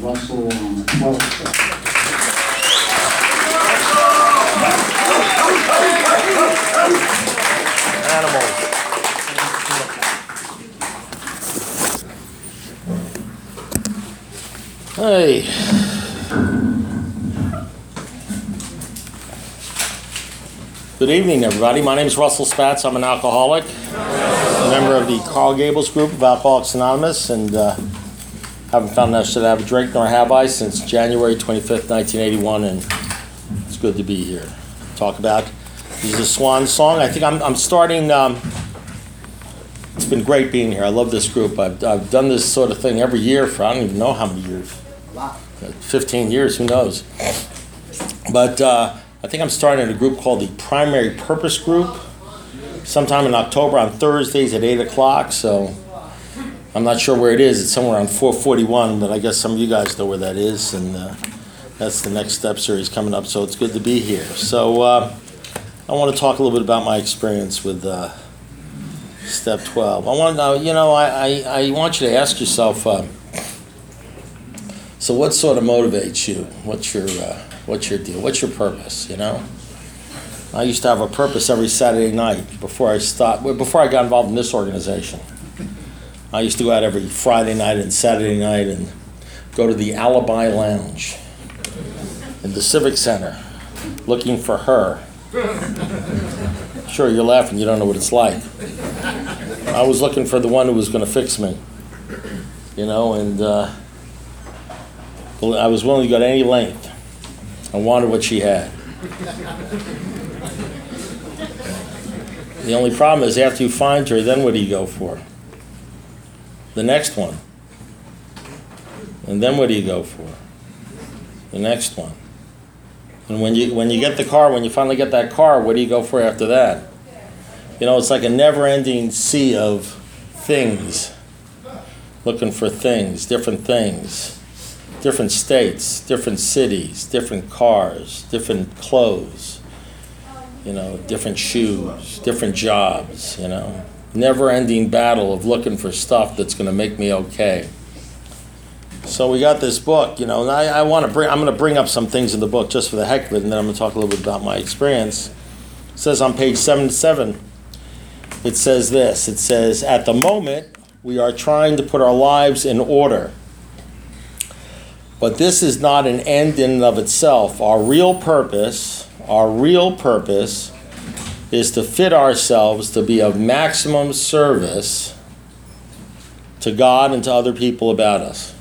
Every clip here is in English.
Russell on the 12th step. Animals. Hey. Good evening, everybody. My name is Russell Spatz. I'm an alcoholic, a member of the Carl Gables group of Alcoholics Anonymous, and haven't found that I should have a drink, nor have I, since January 25th, 1981, and it's good to be here. Talk about, this is a swan song. I think I'm starting, it's been great being here. I love this group. I've done this sort of thing every year for I don't even know how many years. 15 years, who knows. But I think I'm starting a group called the Primary Purpose Group sometime in October on Thursdays at 8 o'clock. So I'm not sure where it is. It's somewhere on 441, but I guess some of you guys know where that is. And that's the Next Step series coming up. So it's good to be here. So I want to talk a little bit about my experience with Step 12. I want I want you to ask yourself, so what sort of motivates you? What's your deal? What's your purpose, you know? I used to have a purpose every Saturday night before I got involved in this organization. I used to go out every Friday night and Saturday night and go to the Alibi Lounge in the Civic Center looking for her. Sure, you're laughing. You don't know what it's like. I was looking for the one who was going to fix me, you know, and I was willing to go to any length. I wanted what she had. The only problem is after you find her, then what do you go for? The next one. And then what do you go for? The next one. And when you get the car, when you finally get that car, what do you go for after that? You know, it's like a never-ending sea of things. Looking for things, different states, different cities, different cars, different clothes, you know, different shoes, different jobs, you know. Never-ending battle of looking for stuff that's going to make me okay. So we got this book, you know, and I'm going to bring up some things in the book just for the heck of it, and then I'm going to talk a little bit about my experience. It says on page 77, it says this. It says, at the moment, we are trying to put our lives in order. But this is not an end in and of itself. Our real purpose is to fit ourselves to be of maximum service to God and to other people about us.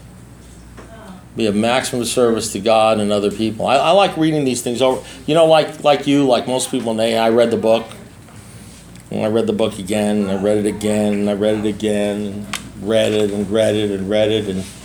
Be of maximum service to God and other people. I like reading these things over. You know, like you, like most people, I read the book. And I read the book again, and I read it again, and I read it again, and read it, and read it, and read it, and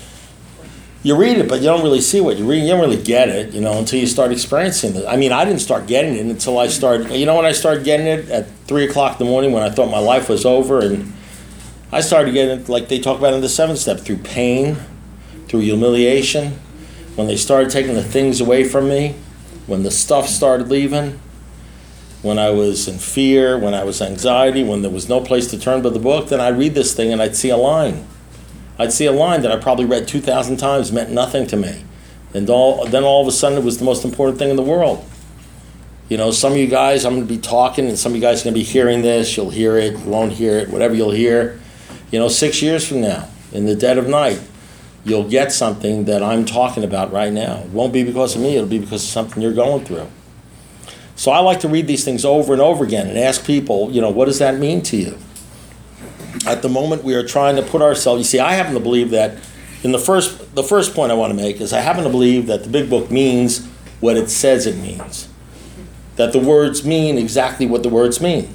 you read it, but you don't really see what you read. You don't really get it, you know, until you start experiencing it. I mean, I didn't start getting it until I started, you know when I started getting it? At 3 o'clock in the morning when I thought my life was over, and I started getting it like they talk about in the 7th step, through pain, through humiliation, when they started taking the things away from me, when the stuff started leaving, when I was in fear, when I was anxiety, when there was no place to turn but the book, then I'd read this thing and I'd see a line. I'd see a line that I probably read 2,000 times, meant nothing to me. And then all of a sudden it was the most important thing in the world. You know, some of you guys, I'm going to be talking, and some of you guys are going to be hearing this. You'll hear it, you won't hear it, whatever you'll hear. You know, 6 years from now, in the dead of night, you'll get something that I'm talking about right now. It won't be because of me, it'll be because of something you're going through. So I like to read these things over and over again and ask people, you know, what does that mean to you? At the moment, we are trying to put ourselves, you see, I happen to believe that, the first point I want to make is I happen to believe that the big book means what it says it means. That the words mean exactly what the words mean.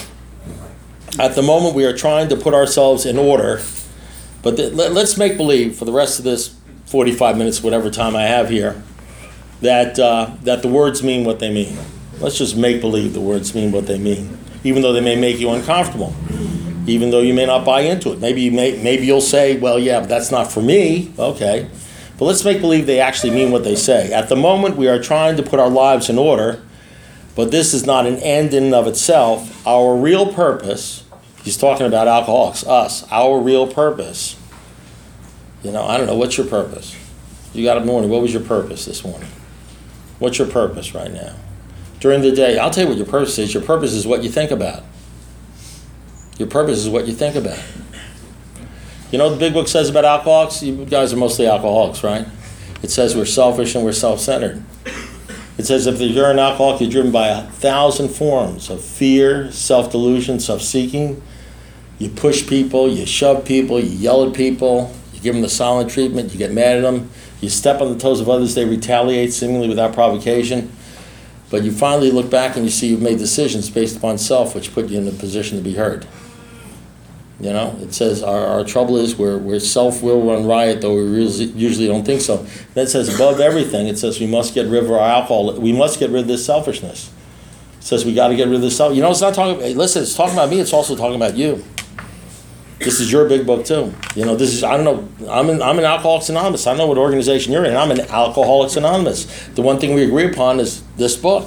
At the moment, we are trying to put ourselves in order, but let's make believe for the rest of this 45 minutes, whatever time I have here, that the words mean what they mean. Let's just make believe the words mean what they mean, even though they may make you uncomfortable, even though you may not buy into it. Maybe you'll say, well, yeah, but that's not for me. Okay. But let's make believe they actually mean what they say. At the moment, we are trying to put our lives in order, but this is not an end in and of itself. Our real purpose, he's talking about alcoholics, us, our real purpose. You know, I don't know, what's your purpose? You got up in the morning. What was your purpose this morning? What's your purpose right now? During the day, I'll tell you what your purpose is. Your purpose is what you think about. Your purpose is what you think about. You know what the big book says about alcoholics? You guys are mostly alcoholics, right? It says we're selfish and we're self-centered. It says if you're an alcoholic, you're driven by 1,000 forms of fear, self-delusion, self-seeking. You push people, you shove people, you yell at people, you give them the silent treatment, you get mad at them, you step on the toes of others, they retaliate seemingly without provocation. But you finally look back and you see you've made decisions based upon self, which put you in a position to be heard. You know, it says our trouble is we're self-will run riot, though we usually don't think so. Then it says above everything, it says we must get rid of our alcohol. We must get rid of this selfishness. It says we got to get rid of this self. You know, it's not talking. Listen, it's talking about me. It's also talking about you. This is your big book too. You know, this is. I don't know. I'm in Alcoholics Anonymous. I don't know what organization you're in. I'm in Alcoholics Anonymous. The one thing we agree upon is this book.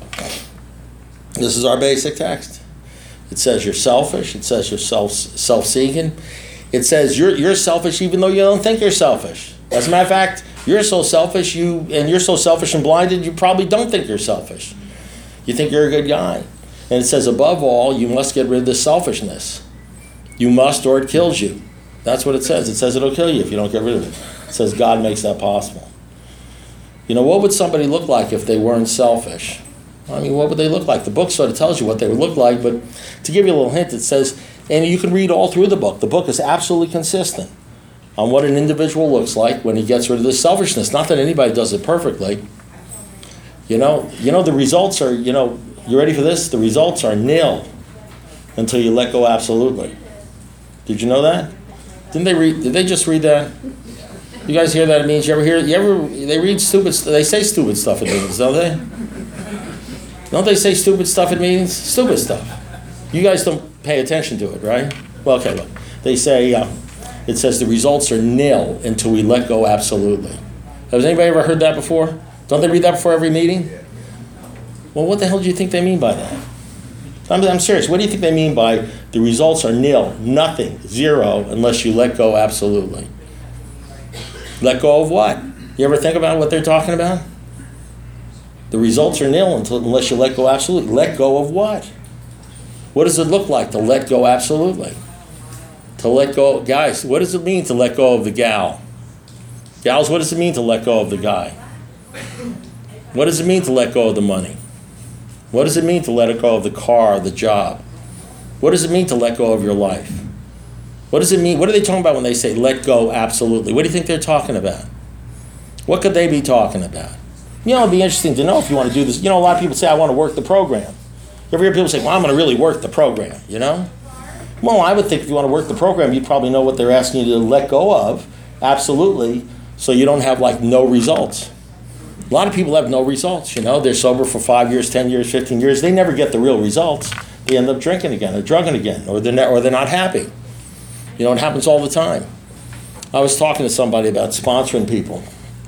This is our basic text. It says you're selfish. It says you're self-seeking. It says you're selfish even though you don't think you're selfish. As a matter of fact, you're so selfish you're so selfish and blinded you probably don't think you're selfish. You think you're a good guy. And it says above all, you must get rid of this selfishness. You must, or it kills you. That's what it says. It says it'll kill you if you don't get rid of it. It says God makes that possible. You know, what would somebody look like if they weren't selfish? I mean, what would they look like? The book sort of tells you what they would look like, but to give you a little hint, it says, and you can read all through the book. The book is absolutely consistent on what an individual looks like when he gets rid of this selfishness. Not that anybody does it perfectly. You know, the results are, you ready for this? The results are nil until you let go absolutely. Did you know that? Did they just read that? You guys hear that? It means they read stupid, they say stupid stuff at meetings, don't they? Don't they say stupid stuff at meetings? Stupid stuff. You guys don't pay attention to it, right? Well, okay, look. They say, it says the results are nil until we let go absolutely. Has anybody ever heard that before? Don't they read that before every meeting? Well, what the hell do you think they mean by that? I'm serious. What do you think they mean by the results are nil, nothing, zero, unless you let go absolutely? Let go of what? You ever think about what they're talking about? The results are nil unless you let go absolutely. Let go of what? What does it look like to let go absolutely? To let go, guys, what does it mean to let go of the gal? Gals, what does it mean to let go of the guy? What does it mean to let go of the money? What does it mean to let go of the car, the job? What does it mean to let go of your life? What does it mean? What are they talking about when they say let go absolutely? What do you think they're talking about? What could they be talking about? You know, it'd be interesting to know if you want to do this. You know, a lot of people say, I want to work the program. You ever hear people say, well, I'm going to really work the program, you know? Well, I would think if you want to work the program, you probably know what they're asking you to let go of, absolutely, so you don't have, like, no results. A lot of people have no results, you know? They're sober for 5 years, 10 years, 15 years. They never get the real results. They end up drinking again or drugging again, or they're not happy. You know, it happens all the time. I was talking to somebody about sponsoring people.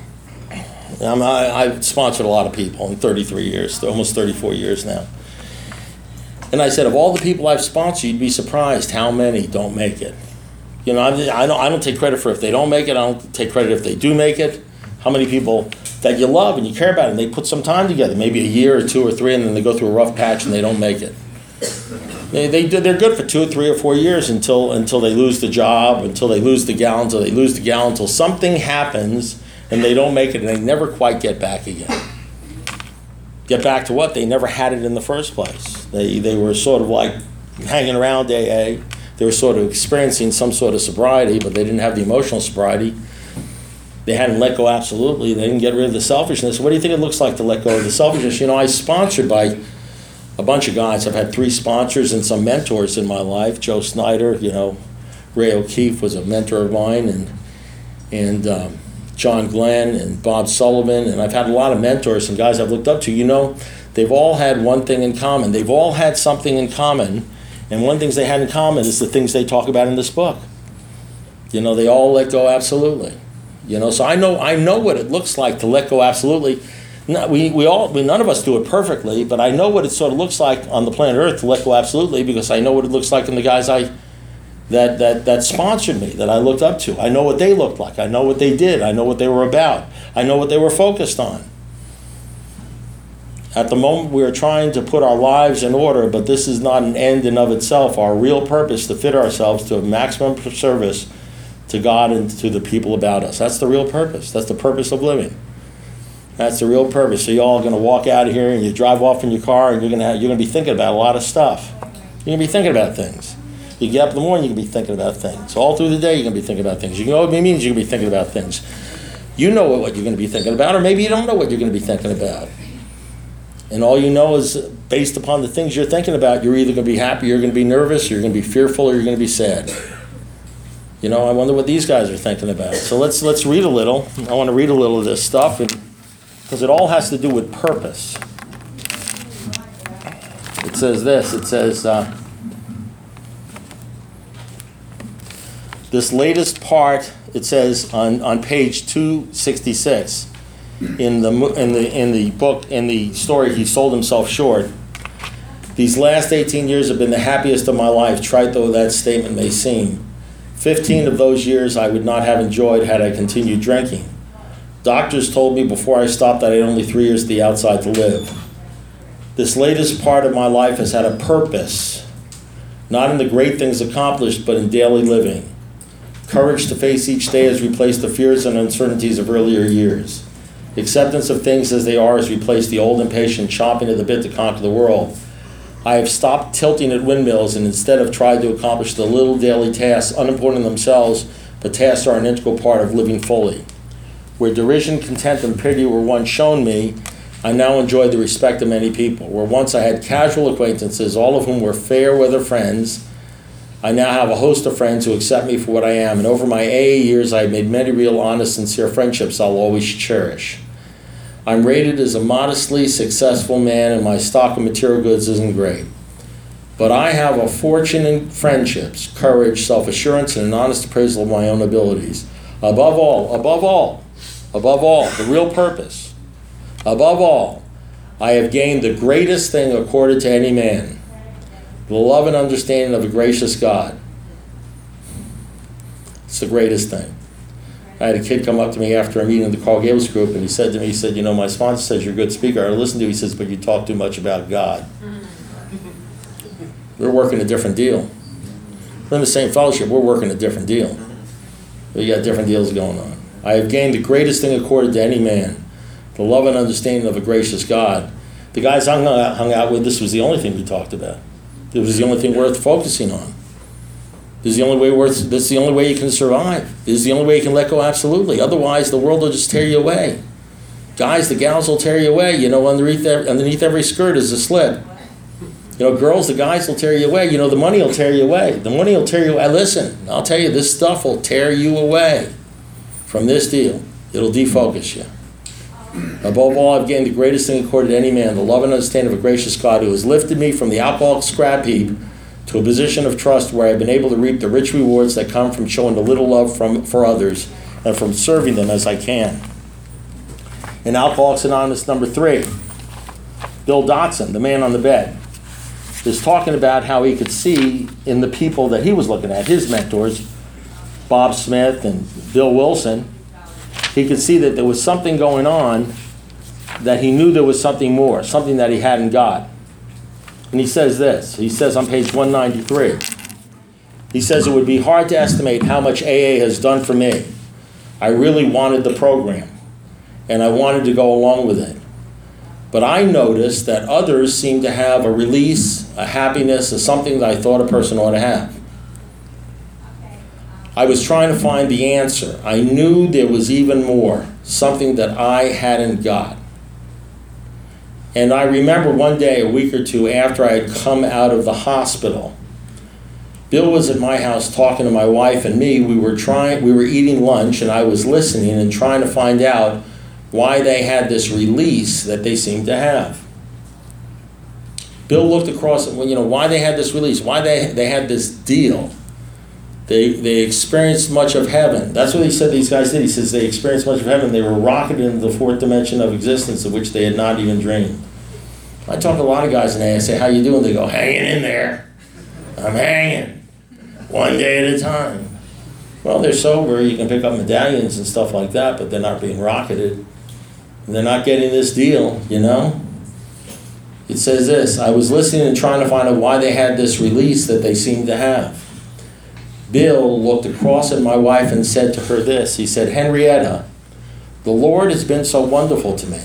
I've sponsored a lot of people in 33 years, almost 34 years now. And I said, of all the people I've sponsored, you'd be surprised how many don't make it. You know, I don't take credit for if they don't make it. I don't take credit if they do make it. How many people that you love and you care about and they put some time together, maybe a year or 2 or 3, and then they go through a rough patch and they don't make it. They're good for 2 or 3 or 4 years until they lose the job, until they lose the gal, until something happens and they don't make it and they never quite get back again. Get back to what? They never had it in the first place. They were sort of like hanging around AA. They were sort of experiencing some sort of sobriety, but they didn't have the emotional sobriety. They hadn't let go absolutely. They didn't get rid of the selfishness. What do you think it looks like to let go of the selfishness? You know, I was sponsored by a bunch of guys. I've had 3 sponsors and some mentors in my life. Joe Snyder, you know, Ray O'Keefe was a mentor of mine, and John Glenn and Bob Sullivan, and I've had a lot of mentors and guys I've looked up to. You know, they've all had one thing in common. They've all had something in common, and one of the things they had in common is the things they talk about in this book. You know, they all let go absolutely. You know, so I know what it looks like to let go absolutely. None of us do it perfectly, but I know what it sort of looks like on the planet Earth to let go absolutely, because I know what it looks like in the guys I that sponsored me, that I looked up to. I know what they looked like. I know what they did. I know what they were about. I know what they were focused on. At the moment, we are trying to put our lives in order, but this is not an end in of itself. Our real purpose to fit ourselves to a maximum service to God and to the people about us. That's the real purpose. That's the purpose of living. That's the real purpose. So you all are going to walk out of here and you drive off in your car and you're going to be thinking about a lot of stuff. You're going to be thinking about things. You get up in the morning, you can be thinking about things. All through the day, you're going to be thinking about things. You know what it means you're going to be thinking about things. You know what you're going to be thinking about, or maybe you don't know what you're going to be thinking about. And all you know is, based upon the things you're thinking about, you're either going to be happy, you're going to be nervous, you're going to be fearful, or you're going to be sad. You know, I wonder what these guys are thinking about. So let's read a little. I want to read a little of this stuff, because it all has to do with purpose. It says this. It says, this latest part, it says on page 266, in the book, in the story, He Sold Himself Short. These last 18 years have been the happiest of my life, trite though that statement may seem. 15 of those years I would not have enjoyed had I continued drinking. Doctors told me before I stopped that I had only 3 years to the outside to live. This latest part of my life has had a purpose, not in the great things accomplished, but in daily living. Courage to face each day has replaced the fears and uncertainties of earlier years. Acceptance of things as they are has replaced the old impatient chomping at the bit to conquer the world. I have stopped tilting at windmills and instead have tried to accomplish the little daily tasks, unimportant in themselves, but tasks are an integral part of living fully. Where derision, contempt, and pity were once shown me, I now enjoy the respect of many people. Where once I had casual acquaintances, all of whom were fair weather friends, I now have a host of friends who accept me for what I am, and over my AA years I have made many real, honest, sincere friendships I'll always cherish. I'm rated as a modestly successful man, and my stock of material goods isn't great. But I have a fortune in friendships, courage, self-assurance, and an honest appraisal of my own abilities. Above all, the real purpose. Above all, I have gained the greatest thing accorded to any man, the love and understanding of a gracious God. It's the greatest thing. I had a kid come up to me after a meeting of the Carl Gables group, and he said to me, he said, you know, my sponsor says you're a good speaker. I listen to you, he says, but you talk too much about God. We're working a different deal. We're in the same fellowship, we're working a different deal. We got different deals going on. I have gained the greatest thing accorded to any man, the love and understanding of a gracious God. The guys I hung out with, this was the only thing we talked about. It was the only thing worth focusing on. This is the only way you can survive. This is the only way you can let go absolutely. Otherwise, the world will just tear you away. Guys, the gals will tear you away. You know, underneath every skirt is a slit. You know, girls, the guys will tear you away. You know, the money will tear you away. The money will tear you away. Listen, I'll tell you, this stuff will tear you away from this deal. It'll defocus you. Above all, I've gained the greatest thing accorded to any man, the love and understanding of a gracious God who has lifted me from the alcoholic scrap heap to a position of trust where I've been able to reap the rich rewards that come from showing a little love for others and from serving them as I can. In Alcoholics Anonymous number 3, Bill Dotson, the man on the bed, is talking about how he could see in the people that he was looking at, his mentors, Bob Smith and Bill Wilson, he could see that there was something going on, that he knew there was something more, something that he hadn't got. And he says this, he says on page 193, he says, it would be hard to estimate how much AA has done for me. I really wanted the program, and I wanted to go along with it. But I noticed that others seem to have a release, a happiness, or something that I thought a person ought to have. I was trying to find the answer. I knew there was even more, something that I hadn't got. And I remember one day, a week or two after I had come out of the hospital, Bill was at my house talking to my wife and me. We were eating lunch, and I was listening and trying to find out why they had this release that they seemed to have. Bill looked across at, why they had this release, why they had this deal. They experienced much of heaven. That's what he said these guys did. He says they experienced much of heaven. They were rocketed into the fourth dimension of existence of which they had not even dreamed. I talk to a lot of guys and I say, how you doing? They go, hanging in there. I'm hanging. One day at a time. Well, they're sober. You can pick up medallions and stuff like that, but they're not being rocketed. They're not getting this deal, you know? It says this, I was listening and trying to find out why they had this release that they seemed to have. Bill looked across at my wife and said to her this. He said, Henrietta, the Lord has been so wonderful to me,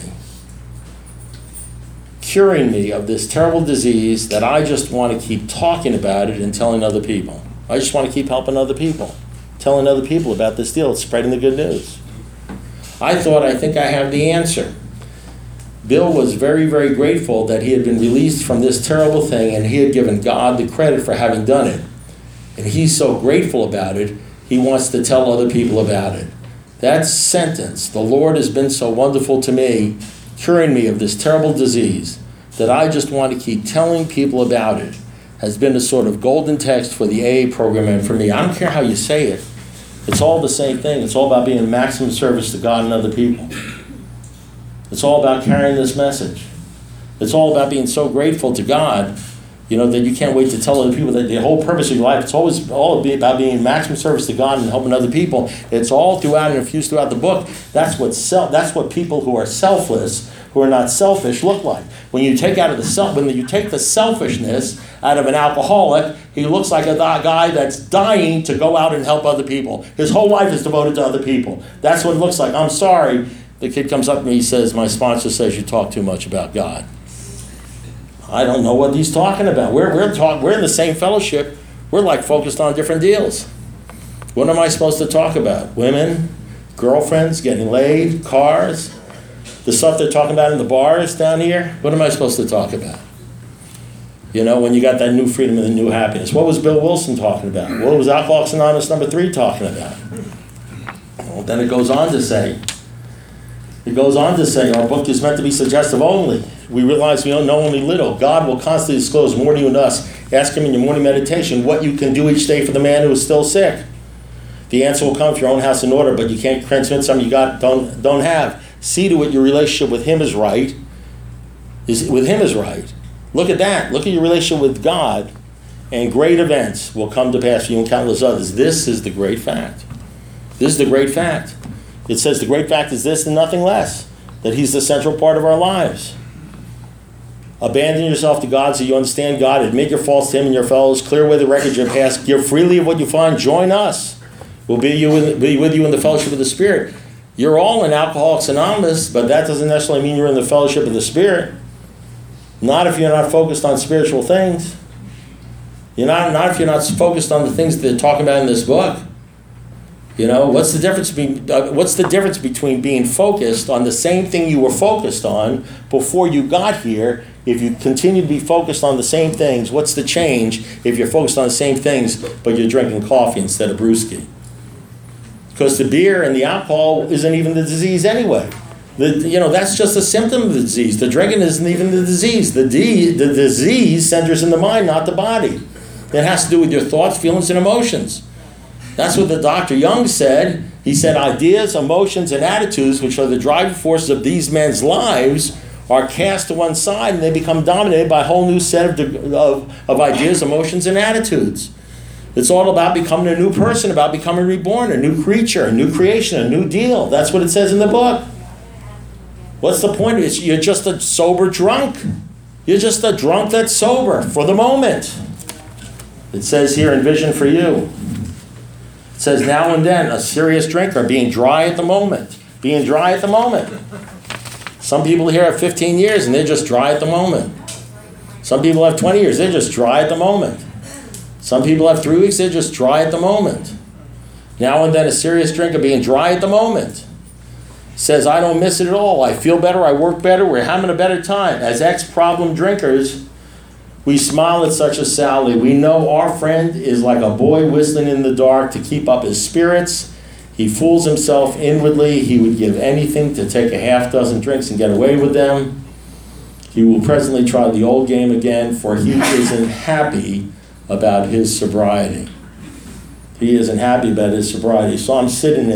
curing me of this terrible disease that I just want to keep talking about it and telling other people. I just want to keep helping other people, telling other people about this deal, spreading the good news. I think I have the answer. Bill was very, very grateful that he had been released from this terrible thing and he had given God the credit for having done it. And he's so grateful about it, he wants to tell other people about it. That sentence, the Lord has been so wonderful to me, curing me of this terrible disease, that I just want to keep telling people about it, has been a sort of golden text for the AA program and for me. I don't care how you say it. It's all the same thing. It's all about being in maximum service to God and other people. It's all about carrying this message. It's all about being so grateful to God, you know, that you can't wait to tell other people that the whole purpose of your life, it's always all about being in maximum service to God and helping other people. It's all throughout and infused throughout the book. That's what people who are selfless, who are not selfish, look like. When you take the selfishness out of an alcoholic, he looks like a guy that's dying to go out and help other people. His whole life is devoted to other people. That's what it looks like. I'm sorry. The kid comes up to me, he says, my sponsor says you talk too much about God. I don't know what he's talking about. We're in the same fellowship. We're like focused on different deals. What am I supposed to talk about? Women, girlfriends, getting laid, cars, the stuff they're talking about in the bars down here. What am I supposed to talk about? You know, when you got that new freedom and the new happiness. What was Bill Wilson talking about? What was Alcoholics Anonymous number 3 talking about? Well, then it goes on to say, our book is meant to be suggestive only. We realize we don't know only little. God will constantly disclose more to you and us. Ask him in your morning meditation what you can do each day for the man who is still sick. The answer will come if your own house in order, but you can't transmit something you don't have. See to it your relationship with him is right. Look at that. Look at your relationship with God, and great events will come to pass for you and countless others. This is the great fact. This is the great fact. It says the great fact is this and nothing less, that he's the central part of our lives. Abandon yourself to God so you understand God. Admit your faults to him and your fellows. Clear away the wreckage of your past. Give freely of what you find. Join us. We'll be with you in the fellowship of the Spirit. You're all in Alcoholics Anonymous, but that doesn't necessarily mean you're in the fellowship of the Spirit. Not if you're not focused on spiritual things. Not if you're not focused on the things that they're talking about in this book. You know, what's the difference between being focused on the same thing you were focused on before you got here? If you continue to be focused on the same things, what's the change if you're focused on the same things but you're drinking coffee instead of brewski? Because the beer and the alcohol isn't even the disease anyway. That's just a symptom of the disease. The drinking isn't even the disease. The disease centers in the mind, not the body. It has to do with your thoughts, feelings, and emotions. That's what the Dr. Young said. He said ideas, emotions, and attitudes, which are the driving forces of these men's lives, are cast to one side and they become dominated by a whole new set of ideas, emotions, and attitudes. It's all about becoming a new person, about becoming reborn, a new creature, a new creation, a new deal. That's what it says in the book. What's the point? You're just a sober drunk. You're just a drunk that's sober for the moment. It says here in Vision for You. It says now and then, a serious drinker, being dry at the moment. Being dry at the moment. Some people here have 15 years and they're just dry at the moment. Some people have 20 years, they're just dry at the moment. Some people have 3 weeks, they're just dry at the moment. Now and then, a serious drinker, being dry at the moment. Says, I don't miss it at all. I feel better, I work better, we're having a better time. As ex-problem drinkers, we smile at such a sally. We know our friend is like a boy whistling in the dark to keep up his spirits. He fools himself inwardly. He would give anything to take a half dozen drinks and get away with them. He will presently try the old game again, for he isn't happy about his sobriety. He isn't happy about his sobriety. So I'm sitting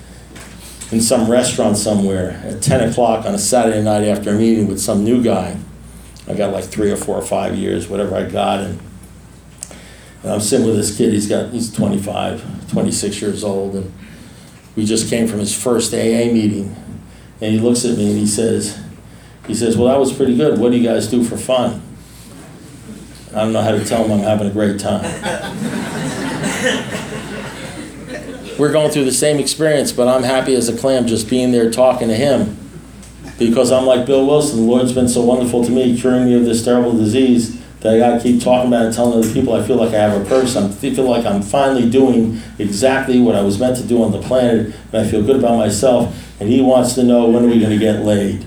in some restaurant somewhere at 10 o'clock on a Saturday night after a meeting with some new guy. I got like 3 or 4 or 5 years, whatever I got, and And I'm sitting with this kid, he's 25, 26 years old, and we just came from his first AA meeting. And he looks at me and he says, well, that was pretty good. What do you guys do for fun? I don't know how to tell him I'm having a great time. We're going through the same experience, but I'm happy as a clam just being there talking to him. Because I'm like Bill Wilson, the Lord's been so wonderful to me, curing me of this terrible disease, that I got to keep talking about it and telling other people I feel like I have a purpose. I feel like I'm finally doing exactly what I was meant to do on the planet, and I feel good about myself. And he wants to know, when are we going to get laid?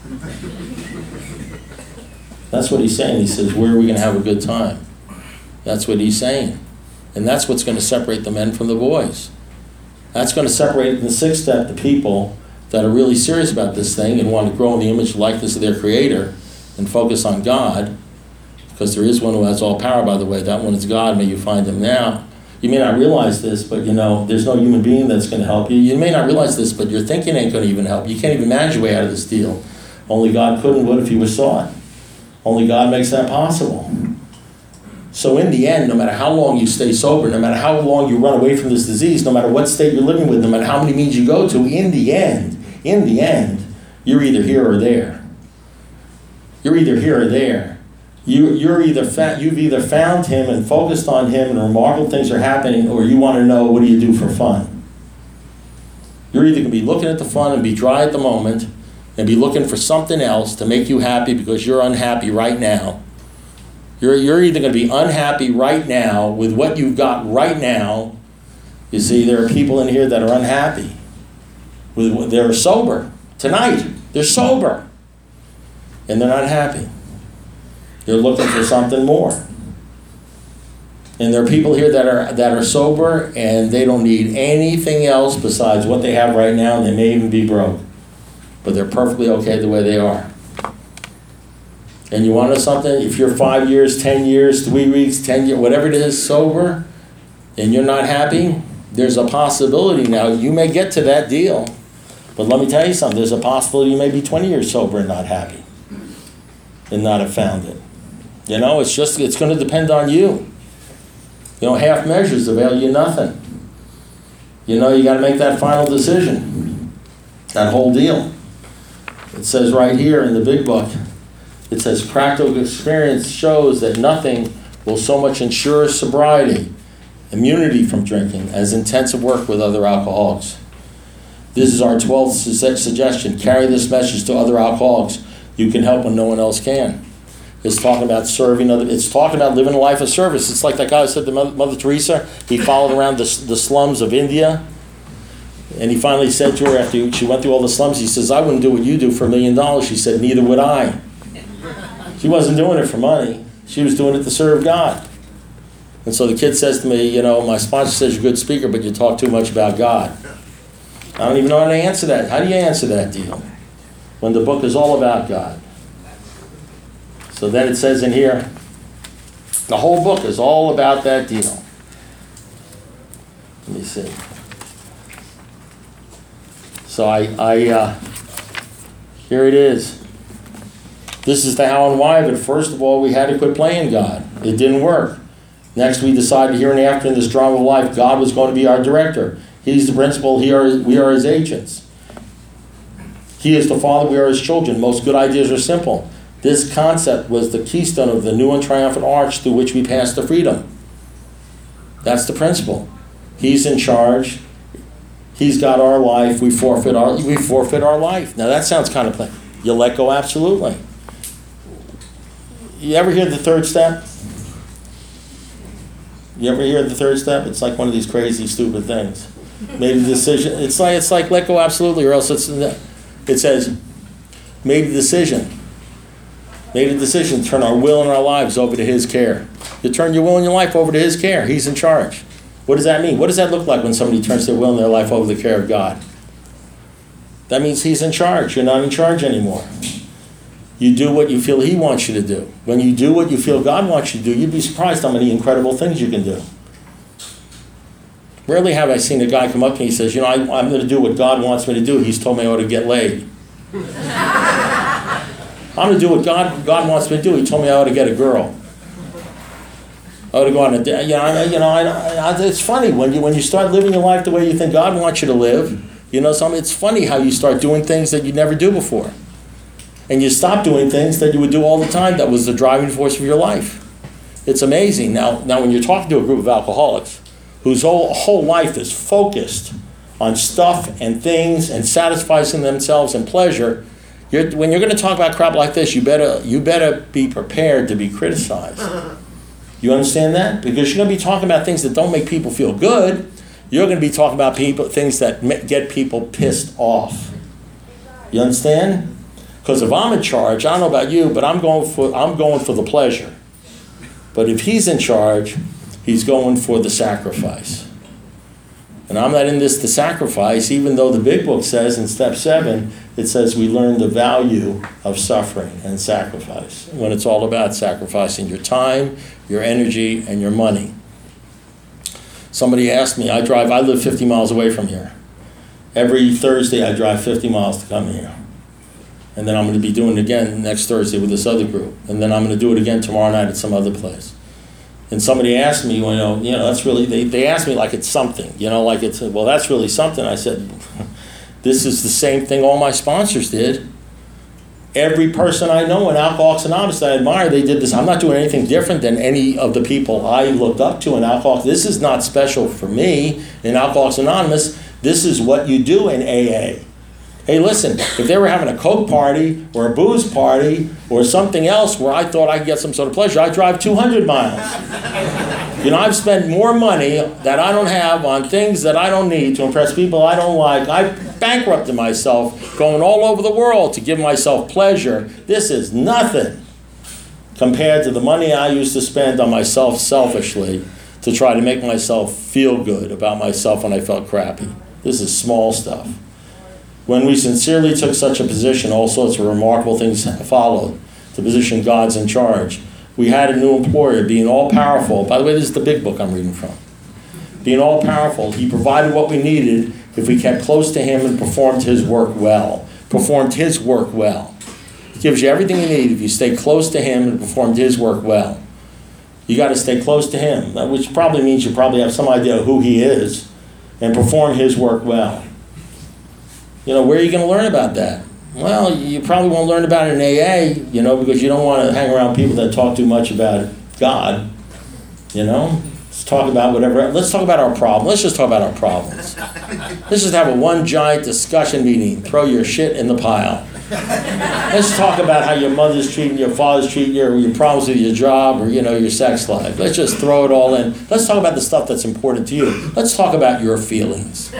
That's what he's saying. He says, where are we going to have a good time? That's what he's saying. And that's what's going to separate the men from the boys. That's going to separate, in the sixth step, the people that are really serious about this thing and want to grow in the image and likeness of their Creator and focus on God, because there is one who has all power, by the way. That one is God. May you find him now. You may not realize this, but there's no human being that's going to help you. You may not realize this, but your thinking ain't going to even help. You can't even manage your way out of this deal. Only God could and would if he was saw it. Only God makes that possible. So in the end, no matter how long you stay sober, no matter how long you run away from this disease, no matter what state you're living with, no matter how many means you go to, in the end, you're either here or there. You're either here or there. You've either found him and focused on him and remarkable things are happening, or you want to know, what do you do for fun? You're either going to be looking at the fun and be dry at the moment and be looking for something else to make you happy because you're unhappy right now. You're either going to be unhappy right now with what you've got right now. You see, there are people in here that are unhappy. They're sober. Tonight, they're sober. And they're not happy. They're looking for something more. And there are people here that are sober and they don't need anything else besides what they have right now, and they may even be broke. But they're perfectly okay the way they are. And you want to know something? If you're 5 years, 10 years, 3 weeks, 10 years, whatever it is, sober, and you're not happy, there's a possibility now. You may get to that deal. But let me tell you something. There's a possibility you may be 20 years sober and not happy. And not have found it. It's going to depend on you. Half measures avail you nothing. You got to make that final decision. That whole deal. It says right here in the big book, it says practical experience shows that nothing will so much ensure sobriety, immunity from drinking, as intensive work with other alcoholics. This is our 12th suggestion. Carry this message to other alcoholics. You can help when no one else can. It's talking about serving other. It's talking about living a life of service. It's like that guy who said to Mother Teresa, he followed around the slums of India. And he finally said to her, after she went through all the slums, he says, I wouldn't do what you do for $1 million. She said, neither would I. She wasn't doing it for money. She was doing it to serve God. And so the kid says to me, my sponsor says you're a good speaker, but you talk too much about God. I don't even know how to answer that. How do you answer that deal when the book is all about God? So then it says in here, the whole book is all about that deal. Let me see. So here it is. This is the how and why of it. First of all, we had to quit playing God. It didn't work. Next, we decided here and after in this drama of life, God was going to be our director. He's the principal. We are his agents. He is the father. We are his children. Most good ideas are simple. This concept was the keystone of the new and triumphant arch through which we pass to freedom. That's the principle. He's in charge. He's got our life. We forfeit our life. Now that sounds kind of plain. You let go, absolutely. You ever hear the third step? You ever hear the third step? It's like one of these crazy, stupid things. Made a decision. It's like let go, absolutely, or else it says, made a decision. Made a decision to turn our will and our lives over to his care. You turn your will and your life over to his care. He's in charge. What does that mean? What does that look like when somebody turns their will and their life over to the care of God? That means he's in charge. You're not in charge anymore. You do what you feel he wants you to do. When you do what you feel God wants you to do, you'd be surprised how many incredible things you can do. Rarely have I seen a guy come up to me and he says, I'm going to do what God wants me to do. He's told me I ought to get laid. I'm going to do what God wants me to do. He told me I ought to get a girl. Oh, to go on a day, it's funny when you start living your life the way you think God wants you to live. It's funny how you start doing things that you never do before, and you stop doing things that you would do all the time. That was the driving force of your life. It's amazing. Now when you're talking to a group of alcoholics whose whole life is focused on stuff and things and satisfying themselves and pleasure, when you're going to talk about crap like this, you better be prepared to be criticized. You understand that? Because you're going to be talking about things that don't make people feel good. You're going to be talking about things that get people pissed off. You understand? Because if I'm in charge, I don't know about you, but I'm going for the pleasure. But if he's in charge, he's going for the sacrifice. And I'm not in this to sacrifice, even though the big book says in step 7, it says we learn the value of suffering and sacrifice, when it's all about sacrificing your time, your energy, and your money. Somebody asked me, I live 50 miles away from here. Every Thursday I drive 50 miles to come here. And then I'm going to be doing it again next Thursday with this other group. And then I'm going to do it again tomorrow night at some other place. And somebody asked me, that's really, they asked me like it's something, well, that's really something. I said, this is the same thing all my sponsors did. Every person I know in Alcoholics Anonymous that I admire, they did this. I'm not doing anything different than any of the people I looked up to in Alcoholics. This is not special for me in Alcoholics Anonymous. This is what you do in AA. Hey, listen, if they were having a Coke party or a booze party or something else where I thought I'd get some sort of pleasure, I'd drive 200 miles. I've spent more money that I don't have on things that I don't need to impress people I don't like. I've bankrupted myself going all over the world to give myself pleasure. This is nothing compared to the money I used to spend on myself selfishly to try to make myself feel good about myself when I felt crappy. This is small stuff. When we sincerely took such a position, all sorts of remarkable things followed. The position God's in charge. We had a new employer, being all-powerful. By the way, this is the big book I'm reading from. Being all-powerful, he provided what we needed if we kept close to him and performed his work well. He gives you everything you need if you stay close to him and performed his work well. You got to stay close to him, which probably means you probably have some idea of who he is, and perform his work well. Where are you going to learn about that? Well, you probably won't learn about it in AA, because you don't want to hang around people that talk too much about God. Let's talk about whatever. Let's talk about our problem. Let's just talk about our problems. Let's just have a one giant discussion meeting. Throw your shit in the pile. Let's talk about how your mother's treating, your father's treating, your problems with your job, or your sex life. Let's just throw it all in. Let's talk about the stuff that's important to you. Let's talk about your feelings.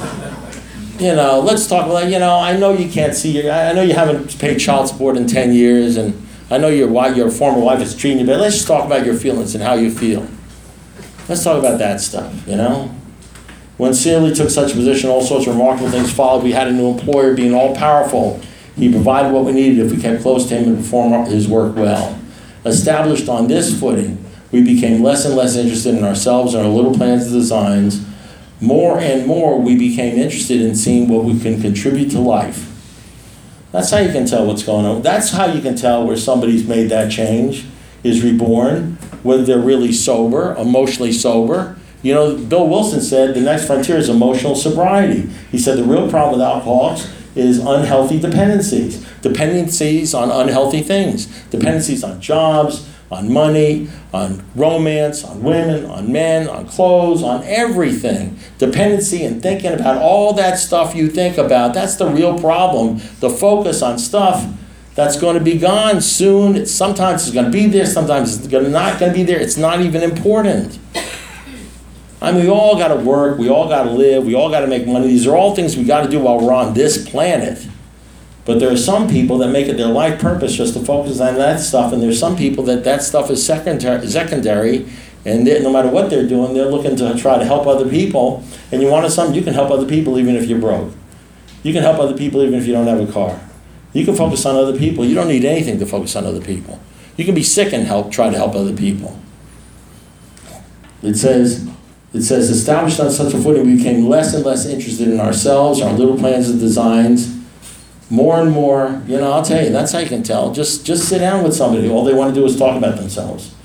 Let's talk about, I know you can't see I know you haven't paid child support in 10 years, and I know your former wife is treating you bad. Let's just talk about your feelings and how you feel. Let's talk about that stuff, When Seeley took such a position, all sorts of remarkable things followed. We had a new employer, being all-powerful. He provided what we needed if we kept close to him and performed his work well. Established on this footing, we became less and less interested in ourselves and our little plans and designs. More and more, we became interested in seeing what we can contribute to life. That's how you can tell what's going on. That's how you can tell where somebody's made that change, is reborn, whether they're really sober, emotionally sober. Bill Wilson said the next frontier is emotional sobriety. He said the real problem with alcoholics is unhealthy dependencies. Dependencies on unhealthy things. Dependencies on jobs, on money, on romance, on women, on men, on clothes, on everything. Dependency and thinking about all that stuff you think about, that's the real problem. The focus on stuff that's going to be gone soon. Sometimes it's going to be there, sometimes it's not going to be there. It's not even important. We all got to work, we all got to live, we all got to make money. These are all things we got to do while we're on this planet. But there are some people that make it their life purpose just to focus on that stuff, and there's some people that stuff is secondary, and no matter what they're doing, they're looking to try to help other people. And you want something, you can help other people even if you're broke. You can help other people even if you don't have a car. You can focus on other people. You don't need anything to focus on other people. You can be sick and try to help other people. It says, established on such a footing, we became less and less interested in ourselves, our little plans and designs. More and more, I'll tell you, that's how you can tell. Just sit down with somebody. All they want to do is talk about themselves.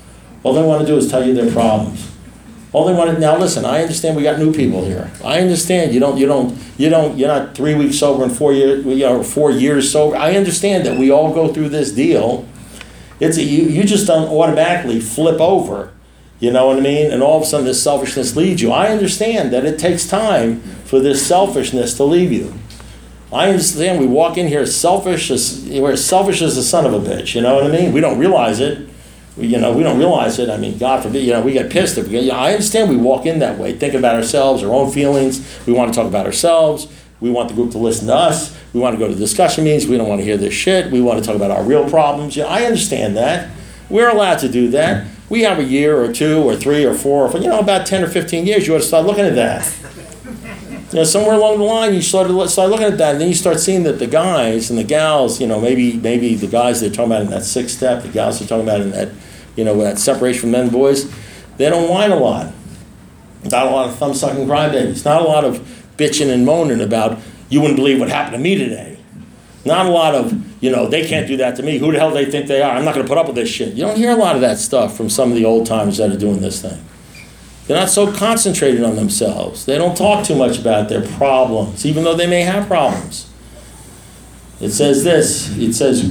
All they want to do is tell you their problems. All they want to, now listen, I understand we got new people here. I understand you're not 3 weeks sober and 4 years, 4 years sober. I understand that we all go through this deal. You just don't automatically flip over, you know what I mean? And all of a sudden this selfishness leads you. I understand that it takes time for this selfishness to leave you. I understand we walk in here we're as selfish as the son of a bitch, you know what I mean? We don't realize it. We don't realize it. I mean, God forbid, we get pissed. I understand we walk in that way, thinking about ourselves, our own feelings. We want to talk about ourselves. We want the group to listen to us. We want to go to discussion meetings. We don't want to hear this shit. We want to talk about our real problems. I understand that. We're allowed to do that. We have a year or 2 or 3 or 4, or about 10 or 15 years, you ought to start looking at that. Somewhere along the line, you start looking at that, and then you start seeing that the guys and the gals, maybe the guys they're talking about in that 6th step, the gals they're talking about in that, that separation from men and boys, they don't whine a lot. Not a lot of thumb-sucking crybabies. Not a lot of bitching and moaning about, you wouldn't believe what happened to me today. Not a lot of, they can't do that to me. Who the hell do they think they are? I'm not going to put up with this shit. You don't hear a lot of that stuff from some of the old timers that are doing this thing. They're not so concentrated on themselves. They don't talk too much about their problems, even though they may have problems. It says this. It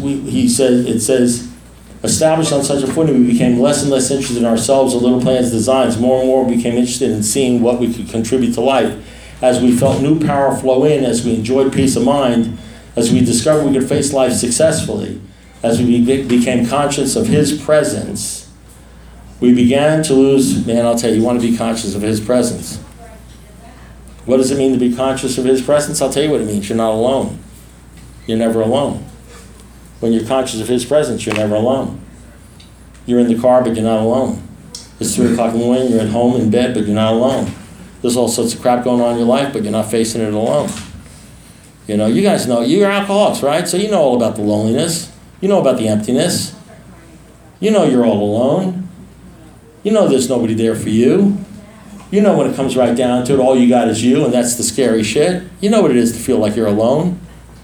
says, established on such a footing, we became less and less interested in ourselves, our little plans, designs. More and more we became interested in seeing what we could contribute to life. As we felt new power flow in, as we enjoyed peace of mind, as we discovered we could face life successfully, as we became conscious of His presence, we began to lose, man, I'll tell you, you want to be conscious of His presence. What does it mean to be conscious of His presence? I'll tell you what it means. You're not alone. You're never alone. When you're conscious of His presence, you're never alone. You're in the car, but you're not alone. It's 3 o'clock in the morning, you're at home in bed, but you're not alone. There's all sorts of crap going on in your life, but you're not facing it alone. You guys know, you're alcoholics, right? So you know all about the loneliness. You know about the emptiness. You know you're all alone. You know there's nobody there for you. You know when it comes right down to it, all you got is you, and that's the scary shit. You know what it is to feel like you're alone.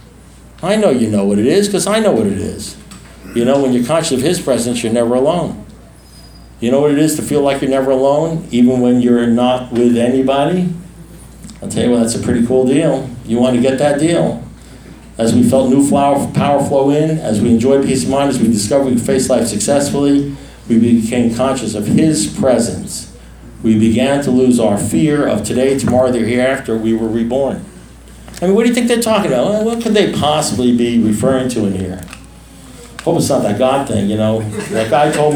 I know you know what it is, because I know what it is. When you're conscious of His presence, you're never alone. You know what it is to feel like you're never alone, even when you're not with anybody? I'll tell you what, that's a pretty cool deal. You want to get that deal. As we felt new power flow in, as we enjoyed peace of mind, as we discovered we could face life successfully, we became conscious of His presence. We began to lose our fear of today, tomorrow, the hereafter. We were reborn. I mean, what do you think they're talking about? What could they possibly be referring to in here? Hope it's not that God thing, That guy told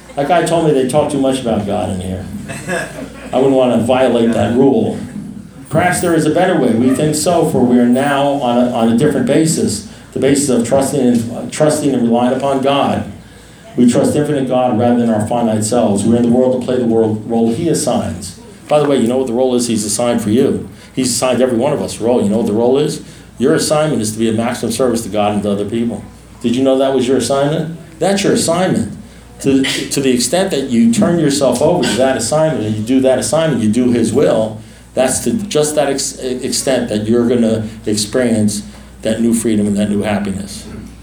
me they talk too much about God in here. I wouldn't want to violate that rule. Perhaps there is a better way. We think so, for we are now on a different basis, the basis of trusting and relying upon God. We trust infinite God rather than our finite selves. We're in the world to play the role He assigns. By the way, you know what the role is He's assigned for you? He's assigned every one of us a role. You know what the role is? Your assignment is to be a maximum service to God and to other people. Did you know that was your assignment? That's your assignment. To the extent that you turn yourself over to that assignment and you do that assignment, you do His will, that's to just that extent that you're going to experience that new freedom and that new happiness.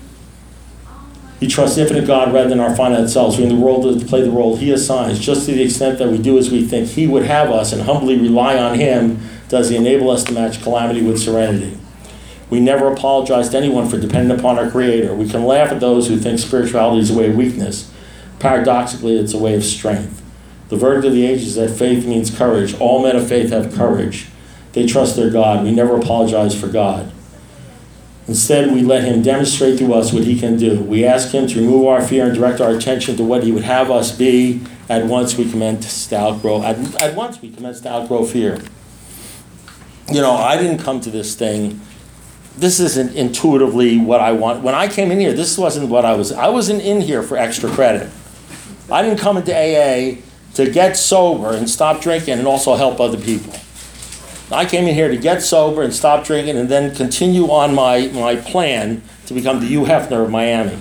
We trust infinite God rather than our finite selves. We're in the world to play the role He assigns. Just to the extent that we do as we think He would have us and humbly rely on Him, does He enable us to match calamity with serenity. We never apologize to anyone for depending upon our Creator. We can laugh at those who think spirituality is a way of weakness. Paradoxically, it's a way of strength. The verdict of the age is that faith means courage. All men of faith have courage. They trust their God. We never apologize for God. Instead, we let Him demonstrate through us what He can do. We ask Him to remove our fear and direct our attention to what He would have us be. At once we commence to outgrow fear. I didn't come to this thing. This isn't intuitively what I want. When I came in here, this wasn't what I wasn't in here for extra credit. I didn't come into AA to get sober and stop drinking and also help other people. I came in here to get sober and stop drinking and then continue on my plan to become the Hugh Hefner of Miami.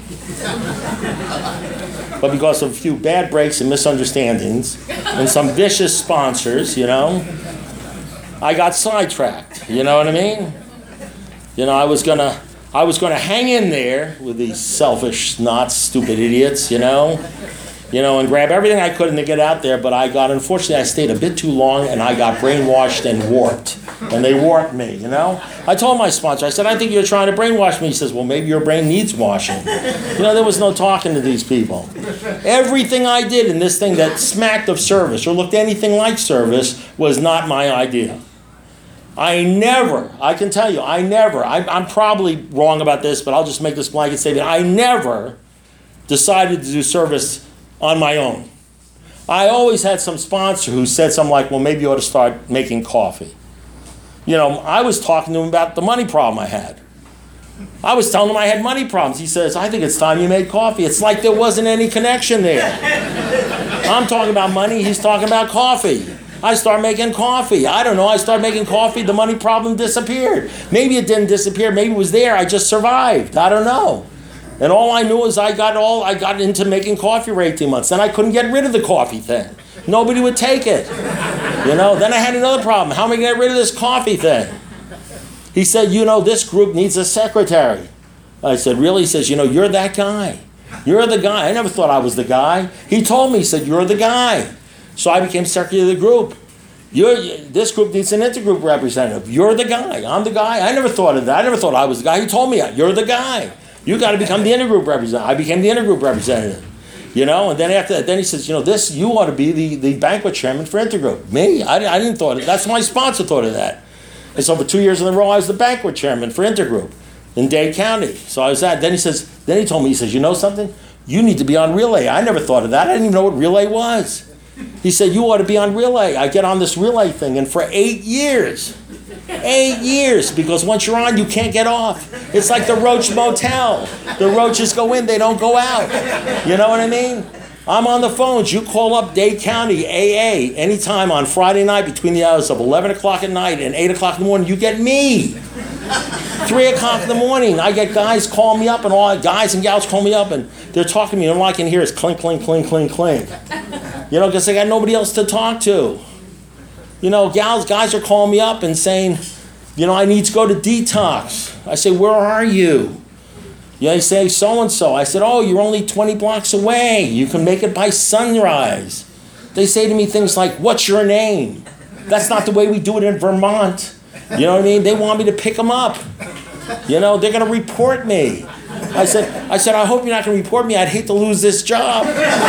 But because of a few bad breaks and misunderstandings and some vicious sponsors, I got sidetracked. You know what I mean? I was gonna hang in there with these selfish, not stupid idiots. and grab everything I could and to get out there. But unfortunately, I stayed a bit too long, and I got brainwashed and warped. And they warped me, I told my sponsor, I said, I think you're trying to brainwash me. He says, well, maybe your brain needs washing. There was no talking to these people. Everything I did in this thing that smacked of service or looked anything like service was not my idea. I can tell you, I'm probably wrong about this, but I'll just make this blanket statement. I never decided to do service on my own. I always had some sponsor who said something like, well, maybe you ought to start making coffee. I was talking to him about the money problem I had. I was telling him I had money problems. He says, I think it's time you made coffee. It's like there wasn't any connection there. I'm talking about money. He's talking about coffee. I start making coffee. I don't know. I started making coffee. The money problem disappeared. Maybe it didn't disappear. Maybe it was there. I just survived. I don't know. And all I knew is I got into making coffee for 18 months. Then I couldn't get rid of the coffee thing. Nobody would take it. Then I had another problem. How am I going to get rid of this coffee thing? He said, this group needs a secretary. I said, really? He says, you're that guy. You're the guy. I never thought I was the guy. He told me, he said, you're the guy. So I became secretary of the group. This group needs an intergroup representative. You're the guy. I'm the guy. I never thought of that. I never thought I was the guy. He told me, you're the guy. You got to become the intergroup representative. I became the intergroup representative. And then after that, then he says, you ought to be the banquet chairman for intergroup. Me? I didn't thought it. That's my sponsor thought of that. And so for 2 years in a row, I was the banquet chairman for intergroup in Dade County. So I was that. Then he told me, he says, you know something? You need to be on Relay. I never thought of that. I didn't even know what Relay was. He said, you ought to be on Relay. I get on this Relay thing, and for 8 years, because once you're on, you can't get off. It's like the Roach Motel. The roaches go in, they don't go out. You know what I mean? I'm on the phones. You call up Dade County AA anytime on Friday night between the hours of 11 o'clock at night and 8 o'clock in the morning. You get me. 3 o'clock in the morning, I get guys call me up, and all guys and gals call me up, and they're talking to me, and all I can hear is clink, clink, clink, clink, clink. Because they got nobody else to talk to. Guys are calling me up and saying, I need to go to detox. I say, where are you? They say, so-and-so. I said, oh, you're only 20 blocks away. You can make it by sunrise. They say to me things like, what's your name? That's not the way we do it in Vermont. You know what I mean? They want me to pick them up. They're going to report me. I said, I hope you're not going to report me. I'd hate to lose this job.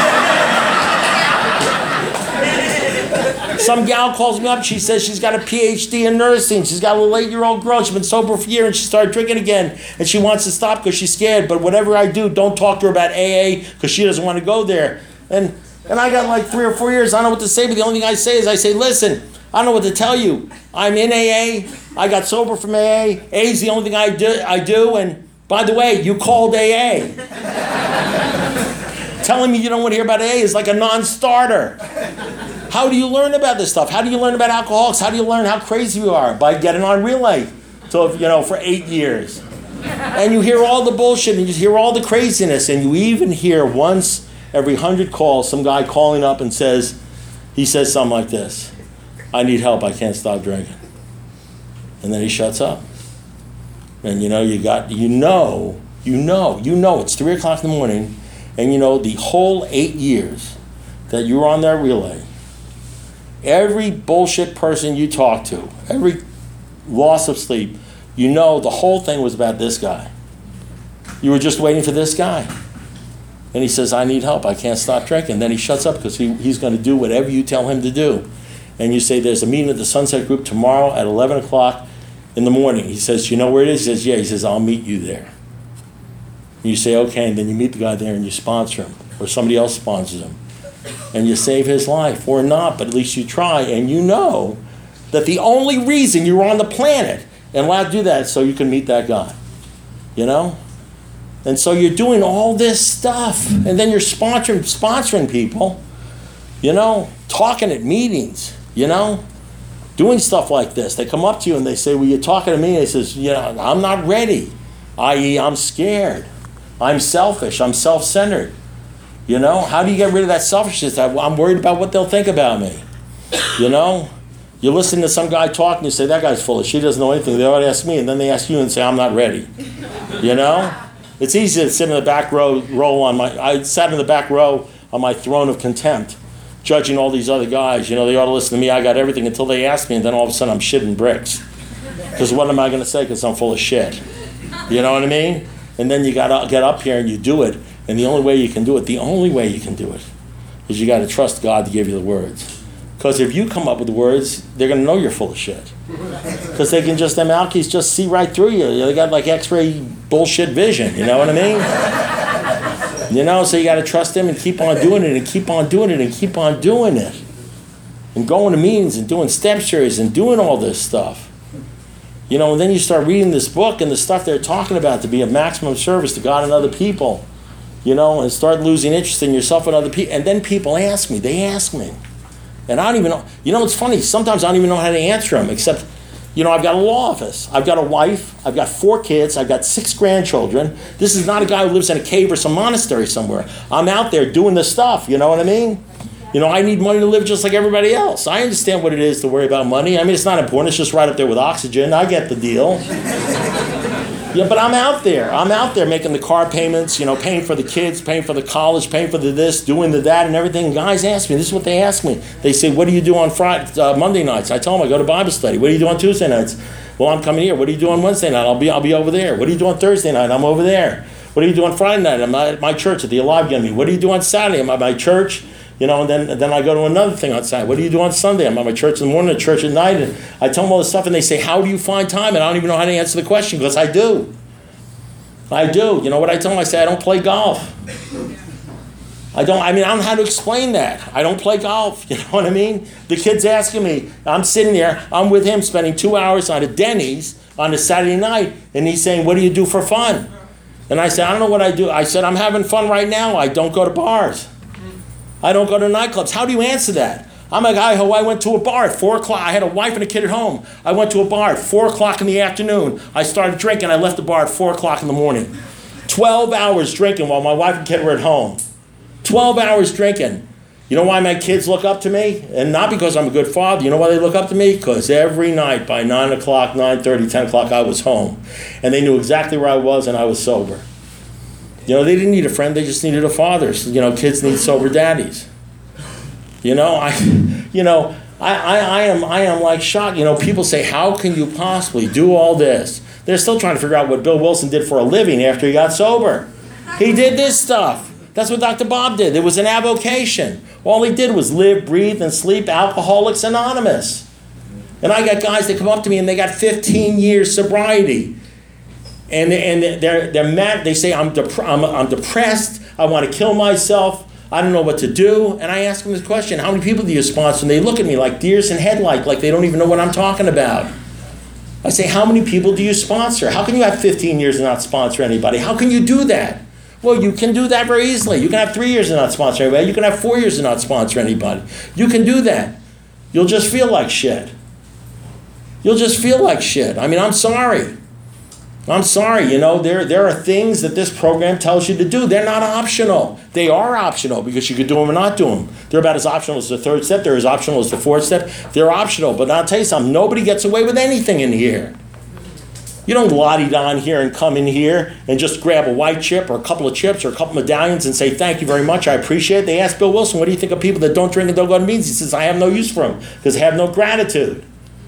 Some gal calls me up. She says she's got a PhD in nursing. She's got a little 8-year-old girl. She's been sober for a year, and she started drinking again. And she wants to stop because she's scared. But whatever I do, don't talk to her about AA because she doesn't want to go there. And I got like 3 or 4 years. I don't know what to say, but the only thing I say is listen, I don't know what to tell you. I'm in AA. I got sober from AA. AA is the only thing I do. And by the way, you called AA. Telling me you don't want to hear about AA is like a non-starter. How do you learn about this stuff? How do you learn about alcoholics? How do you learn how crazy you are? By getting on Relay. So, for 8 years. And you hear all the bullshit, and you hear all the craziness, and you even hear once every 100 calls, some guy calling up and says something like this: I need help, I can't stop drinking. And then he shuts up. And it's 3 o'clock in the morning, and the whole 8 years that you were on that Relay, every bullshit person you talk to, every loss of sleep, the whole thing was about this guy. You were just waiting for this guy. And he says, I need help. I can't stop drinking. Then he shuts up because he's going to do whatever you tell him to do. And you say, there's a meeting at the Sunset Group tomorrow at 11 o'clock in the morning. He says, you know where it is? He says, yeah. He says, I'll meet you there. And you say, okay. And then you meet the guy there and you sponsor him. Or somebody else sponsors him. And you save his life, or not, but at least you try, and you know that the only reason you're on the planet and allowed to do that is so you can meet that guy. And so you're doing all this stuff, and then you're sponsoring people, talking at meetings, doing stuff like this. They come up to you and they say, well, you're talking to me, and he says, I'm not ready, i.e. I'm scared, I'm selfish, I'm self-centered. How do you get rid of that selfishness? I'm worried about what they'll think about me. You listen to some guy talking, you say, that guy's full of shit, he doesn't know anything. They already ask me, and then they ask you and say, I'm not ready. It's easy to sit in the back row I sat in the back row on my throne of contempt, judging all these other guys. You know, they ought to listen to me. I got everything until they ask me, and then all of a sudden I'm shitting bricks. Because what am I going to say? Because I'm full of shit. You know what I mean? And then you got to get up here and you do it. And the only way you can do it, is you got to trust God to give you the words. Because if you come up with the words, they're going to know you're full of shit. Because they can just, them alkies just see right through you. They got like x-ray bullshit vision. You know what I mean? You know, so you got to trust them and keep on doing it and keep on doing it and keep on doing it. And going to meetings and doing step series and doing all this stuff. You know, and then you start reading this book and the stuff they're talking about to be of maximum service to God and other people. You know, and start losing interest in yourself and other people. And then people ask me. They ask me. And I don't even know. You know, it's funny. Sometimes I don't even know how to answer them. Except, you know, I've got a law office. I've got a wife. I've got 4 kids. I've got 6 grandchildren. This is not a guy who lives in a cave or some monastery somewhere. I'm out there doing this stuff. You know what I mean? You know, I need money to live just like everybody else. I understand what it is to worry about money. I mean, it's not important. It's just right up there with oxygen. I get the deal. Yeah, but I'm out there. I'm out there making the car payments, you know, paying for the kids, paying for the college, paying for the this, doing the that, and everything. And guys ask me. This is what they ask me. They say, "What do you do on Monday nights?" I tell them I go to Bible study. "What do you do on Tuesday nights?" "Well, I'm coming here." "What do you do on Wednesday night?" I'll be over there." "What do you do on Thursday night?" "I'm over there." "What do you do on Friday night?" "I'm at my church at the Alive Academy." "What do you do on Saturday?" "I'm at my church." You know, and then I go to another thing on Saturday. "What do you do on Sunday?" "I'm at my church in the morning, at church at night." And I tell them all this stuff, and they say, "How do you find time?" And I don't even know how to answer the question because I do. I do. You know what I tell them? I say, I don't play golf. I don't know how to explain that. I don't play golf. You know what I mean? The kid's asking me. I'm sitting there. I'm with him spending 2 hours on a Denny's on a Saturday night. And he's saying, "What do you do for fun?" And I said, "I don't know what I do." I said, "I'm having fun right now. I don't go to bars. I don't go to nightclubs." How do you answer that? I'm a guy who I went to a bar at 4 o'clock. I had a wife and a kid at home. I went to a bar at 4 o'clock in the afternoon. I started drinking. I left the bar at 4 o'clock in the morning. 12 hours drinking while my wife and kid were at home. 12 hours drinking. You know why my kids look up to me? And not because I'm a good father. You know why they look up to me? Because every night by 9 o'clock, 9:30, 10 o'clock, I was home. And they knew exactly where I was and I was sober. You know, they didn't need a friend. They just needed a father. You know, kids need sober daddies. You know, I am like shocked. You know, people say, "How can you possibly do all this?" They're still trying to figure out what Bill Wilson did for a living after he got sober. He did this stuff. That's what Dr. Bob did. It was an avocation. All he did was live, breathe, and sleep Alcoholics Anonymous. And I got guys that come up to me and they got 15 years sobriety. And they're mad. They say, I'm depressed. I want to kill myself. I don't know what to do. And I ask them this question: how many people do you sponsor? And they look at me like deers in headlights, like they don't even know what I'm talking about. I say, how many people do you sponsor? How can you have 15 years and not sponsor anybody? How can you do that? Well, you can do that very easily. You can have 3 years and not sponsor anybody. You can have 4 years and not sponsor anybody. You can do that. You'll just feel like shit. You'll just feel like shit. I mean, I'm sorry. I'm sorry, you know, there are things that this program tells you to do. They're not optional. They are optional because you could do them or not do them. They're about as optional as the 3rd step. They're as optional as the 4th step. They're optional. But I'll tell you something, nobody gets away with anything in here. You don't la-di-da here and come in here and just grab a white chip or a couple of chips or a couple medallions and say, "Thank you very much, I appreciate it." They asked Bill Wilson, "What do you think of people that don't drink and don't go to meetings?" He says, "I have no use for them because they have no gratitude."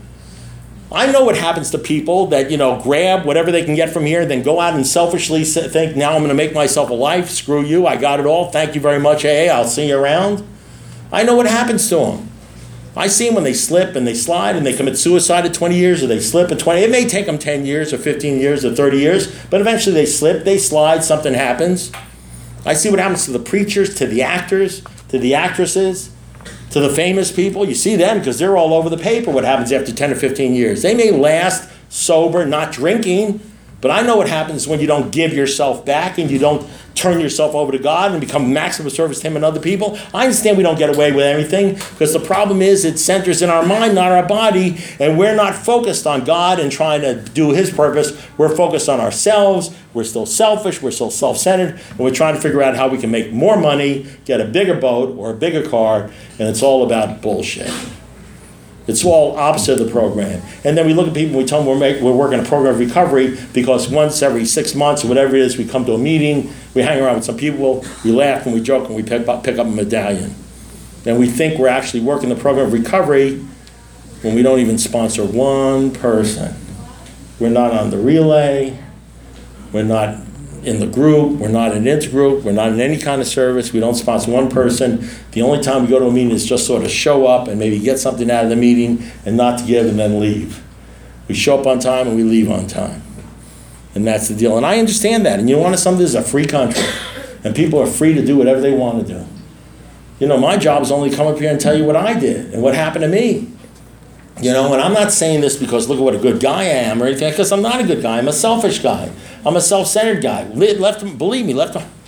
I know what happens to people that, you know, grab whatever they can get from here, then go out and selfishly think, "Now I'm going to make myself a life. Screw you. I got it all. Thank you very much, AA. I'll see you around." I know what happens to them. I see them when they slip and they slide and they commit suicide at 20 years or they slip at 20. It may take them 10 years or 15 years or 30 years, but eventually they slip, they slide, something happens. I see what happens to the preachers, to the actors, to the actresses, to the famous people. You see them because they're all over the paper what happens after 10 or 15 years. They may last sober, not drinking, but I know what happens when you don't give yourself back and you don't turn yourself over to God and become maximum service to Him and other people. I understand we don't get away with everything because the problem is it centers in our mind, not our body, and we're not focused on God and trying to do His purpose. We're focused on ourselves. We're still selfish. We're still self-centered, and we're trying to figure out how we can make more money, get a bigger boat or a bigger car, and it's all about bullshit. It's all opposite of the program. And then we look at people and we tell them we're working a program of recovery because once every 6 months or whatever it is, we come to a meeting, we hang around with some people, we laugh and we joke and we pick up a medallion. And we think we're actually working the program of recovery when we don't even sponsor one person. We're not on the relay, we're not in the group, we're not in intergroup, we're not in any kind of service, we don't sponsor one person. The only time we go to a meeting is just sort of show up and maybe get something out of the meeting and not to give and then leave. We show up on time and we leave on time. And that's the deal. And I understand that. And you want something that's a free country. And people are free to do whatever they want to do. You know, my job is only to come up here and tell you what I did and what happened to me. You know, and I'm not saying this because look at what a good guy I am or anything, because I'm not a good guy. I'm a selfish guy. I'm a self-centered guy. Believe me,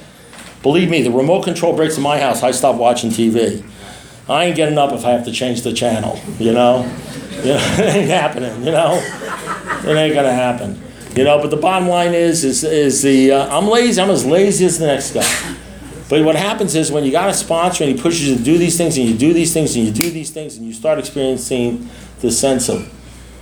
the remote control breaks in my house, I stop watching TV. I ain't getting up if I have to change the channel, you know? It ain't happening, you know? It ain't gonna happen. You know, but the bottom line is I'm lazy, I'm as lazy as the next guy. But what happens is when you got a sponsor and he pushes you to do these things and you do these things and you do these things and you start experiencing the sense of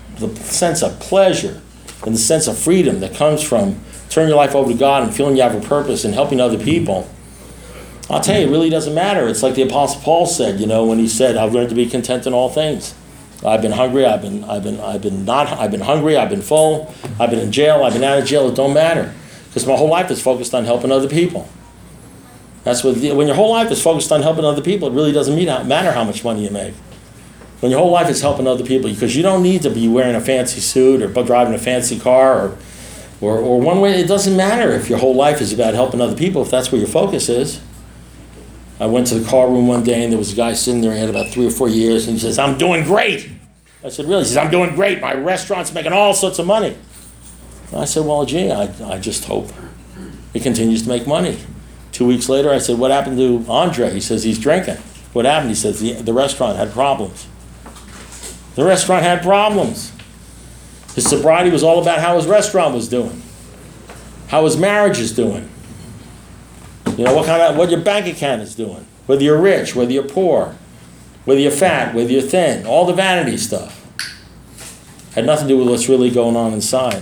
pleasure and the sense of freedom that comes from turning your life over to God and feeling you have a purpose and helping other people, I'll tell you, it really doesn't matter. It's like the Apostle Paul said, you know, when he said, I've learned to be content in all things. I've been hungry, I've been hungry, I've been full, I've been in jail, I've been out of jail, it don't matter. Because my whole life is focused on helping other people. That's when your whole life is focused on helping other people, it really doesn't matter how much money you make. When your whole life is helping other people, because you don't need to be wearing a fancy suit or driving a fancy car or one way, it doesn't matter if your whole life is about helping other people, if that's where your focus is. I went to the car room one day and there was a guy sitting there, he had about 3 or 4 years, and he says, I'm doing great. I said, really? He says, I'm doing great. My restaurant's making all sorts of money. And I said, well, gee, I just hope it continues to make money. 2 weeks later, I said, what happened to Andre? He says, he's drinking. What happened? He says, the restaurant had problems. The restaurant had problems. His sobriety was all about how his restaurant was doing, how his marriage is doing. You know, what your bank account is doing, whether you're rich, whether you're poor, whether you're fat, whether you're thin, all the vanity stuff. Had nothing to do with what's really going on inside.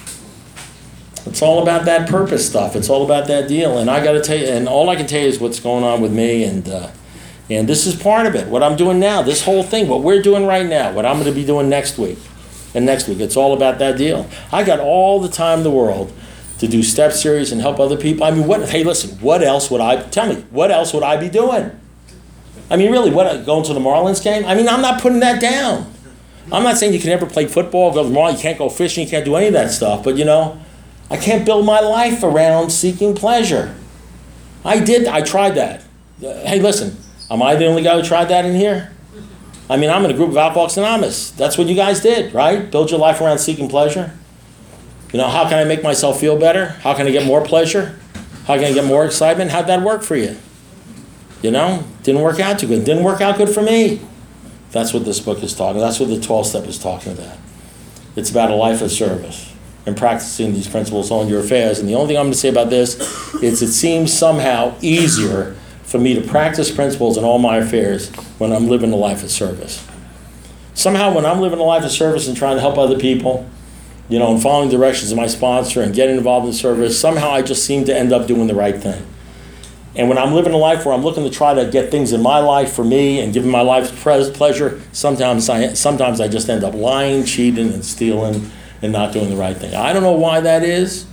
It's all about that purpose stuff. It's all about that deal. And I got to tell you, and all I can tell you is what's going on with me, and this is part of it. What I'm doing now, this whole thing, what we're doing right now, what I'm going to be doing next week, and next week, it's all about that deal. I got all the time in the world to do step series and help other people. I mean, hey, listen, what else would I be doing? I mean, really, going to the Marlins game? I mean, I'm not putting that down. I'm not saying you can never play football, go to the Marlins, you can't go fishing, you can't do any of that stuff, but you know, I can't build my life around seeking pleasure. I tried that. Hey, listen, am I the only guy who tried that in here? I mean, I'm in a group of Alcoholics Anonymous. That's what you guys did, right? Build your life around seeking pleasure. You know, how can I make myself feel better? How can I get more pleasure? How can I get more excitement? How'd that work for you? You know, didn't work out too good. Didn't work out good for me. That's what this book is talking about. That's what the 12 step is talking about. It's about a life of service and practicing these principles on your affairs. And the only thing I'm going to say about this is it seems somehow easier for me to practice principles in all my affairs when I'm living a life of service. Somehow when I'm living a life of service and trying to help other people, you know, and following directions of my sponsor and getting involved in service, somehow I just seem to end up doing the right thing. And when I'm living a life where I'm looking to try to get things in my life for me and giving my life pleasure, sometimes I just end up lying, cheating, and stealing and not doing the right thing. I don't know why that is.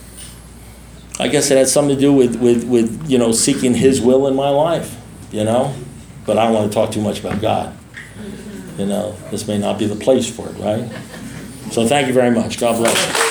I guess it has something to do with you know, seeking His will in my life, you know. But I don't want to talk too much about God. You know, this may not be the place for it, right? So thank you very much. God bless you.